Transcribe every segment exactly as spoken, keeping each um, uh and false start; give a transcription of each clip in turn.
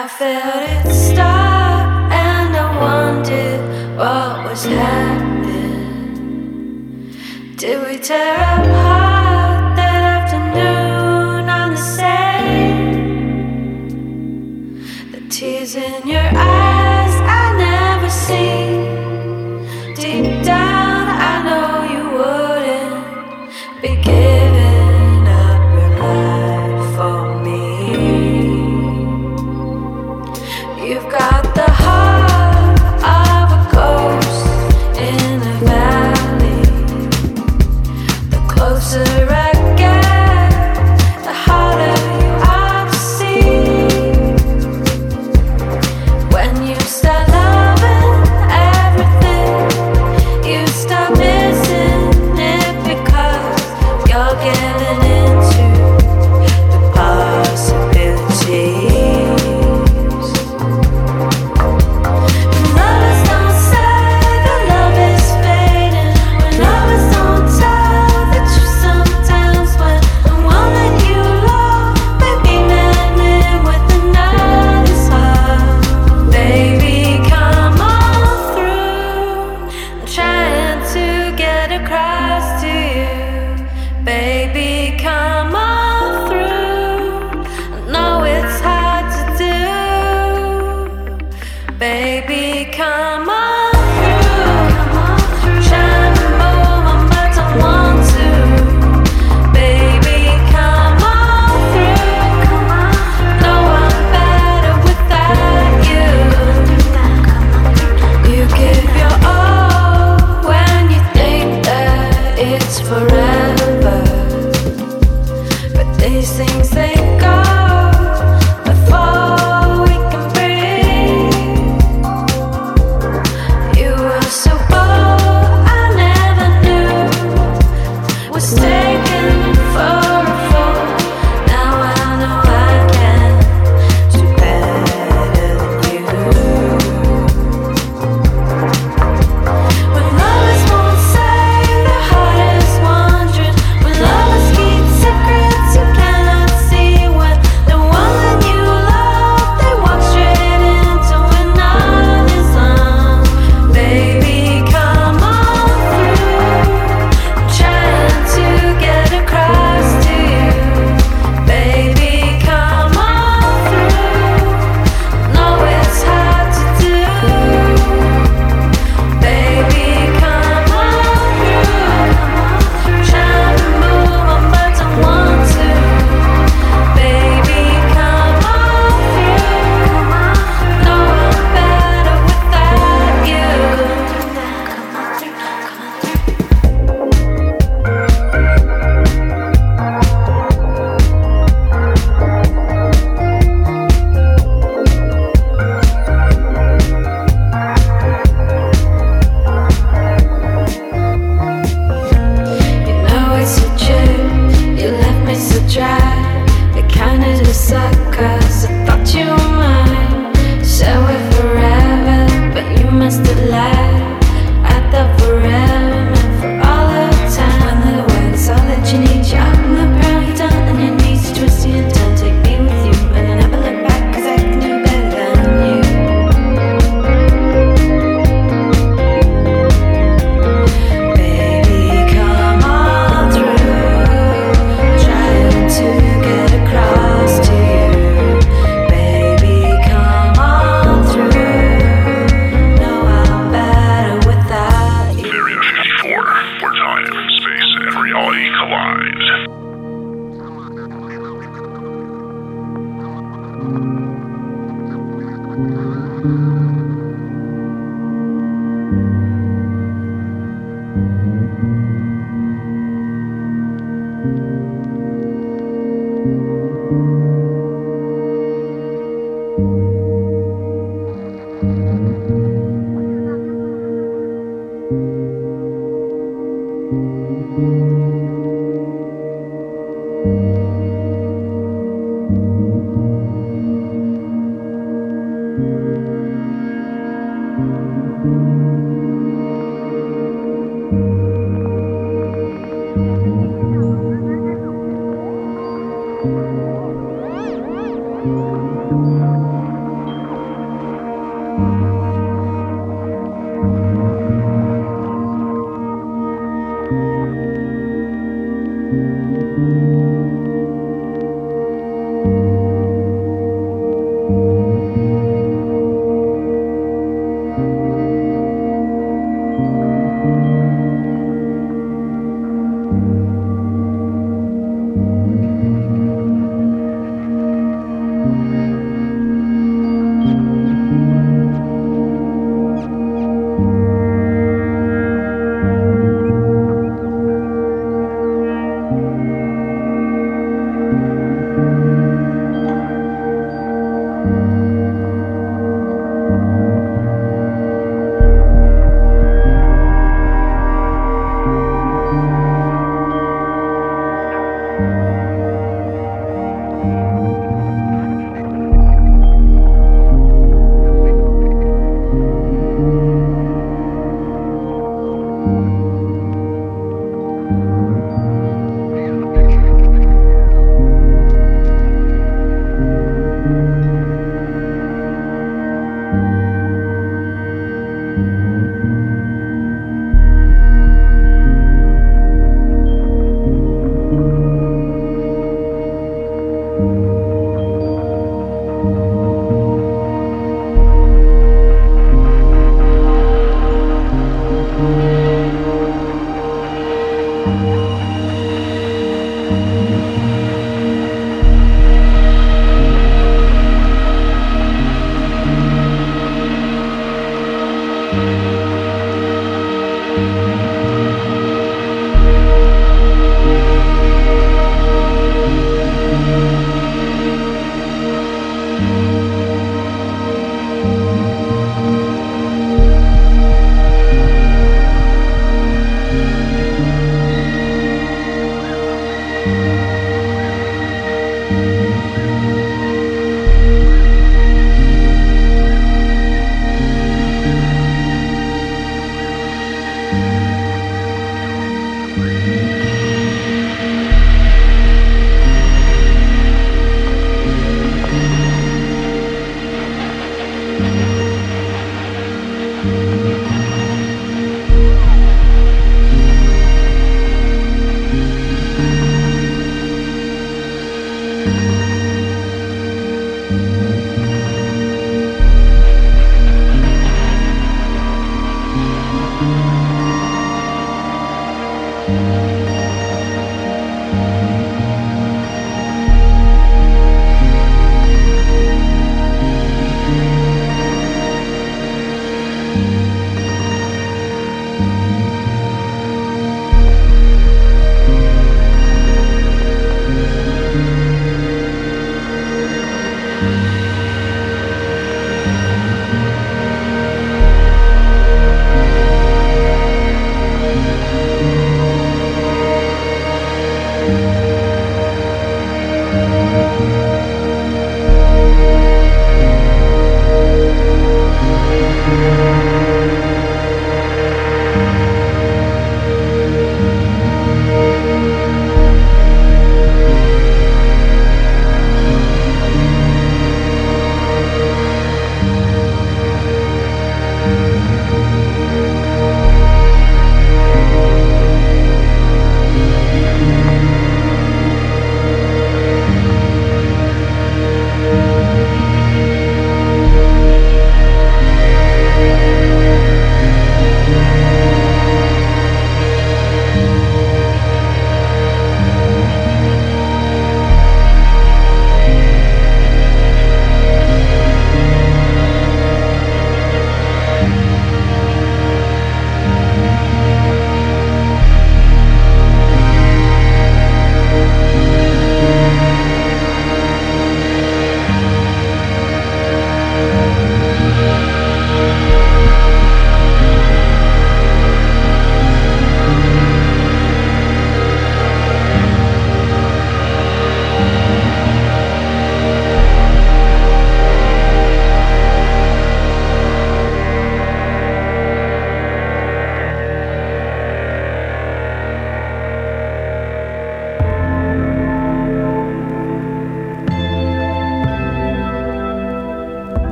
I felt it stop and I wondered what was happening. Did we tear apart that afternoon on the sand? The tears in your eyes I never seen. Deep down I know you wouldn't be giving up your life for me. You've got the heart of a ghost in a valley. The closer I get, the harder you are to see. When you start loving everything, you start missing it because you're giving into the possibilities.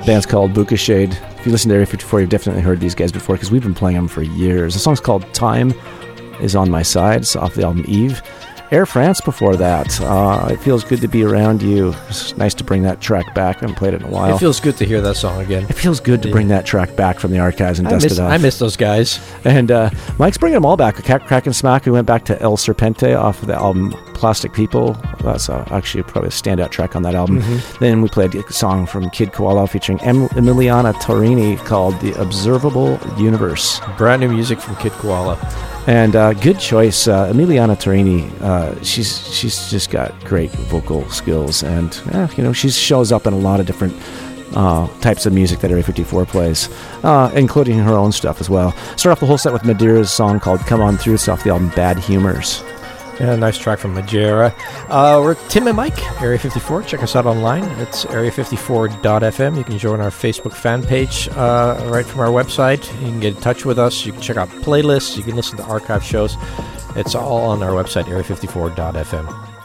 band's called Buka Shade. If you listen to Area fifty-four, you've definitely heard these guys before because we've been playing them for years. The song's called Time Is On My Side. It's off the album Eve. Air France before that. Uh, it feels good to be around you. It's nice to bring that track back. I haven't played it in a while. It feels good to hear that song again. It feels good to bring that track back from the archives and I dust miss, it off. I miss those guys. And uh, Mike's bringing them all back. Crack, Crack and Smack. We went back to El Serpente off of the album Plastic People. That's uh, actually probably a standout track on that album. Mm-hmm. Then we played a song from Kid Koala featuring em- Emiliana Torini called The Observable Universe. Brand new music from Kid Koala. And uh, good choice, uh, Emiliana Torini. Uh, she's she's just got great vocal skills, and eh, you know she shows up in a lot of different uh, types of music that Area fifty-four plays, uh, including her own stuff as well. Start off the whole set with Madeira's song called "Come On Through." It's off the album Bad Humors. Yeah, nice track from Madeira. Uh, we're Tim and Mike, Area fifty-four. Check us out online. It's area fifty-four dot f m. You can join our Facebook fan page uh, right from our website. You can get in touch with us. You can check out playlists. You can listen to archive shows. It's all on our website, area fifty-four dot f m.